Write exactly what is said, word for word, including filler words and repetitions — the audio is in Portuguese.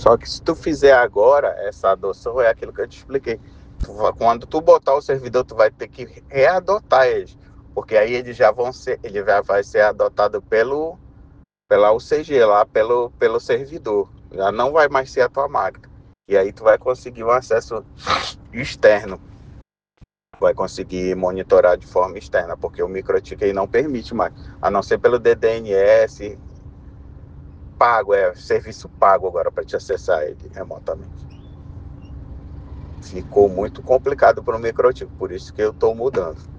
Só que se tu fizer agora, essa adoção é aquilo que eu te expliquei. Tu va- quando tu botar o servidor, tu vai ter que readotar eles. Porque aí eles já vão ser, ele já vai ser adotado pelo, pela U C G, lá pelo, pelo servidor. Já não vai mais ser a tua máquina. E aí tu vai conseguir um acesso externo. Vai conseguir monitorar de forma externa, porque o microtik aí não permite mais. A não ser pelo D D N S pago, é serviço pago agora para te acessar ele remotamente. Ficou muito complicado para o microtik, por isso que eu estou mudando.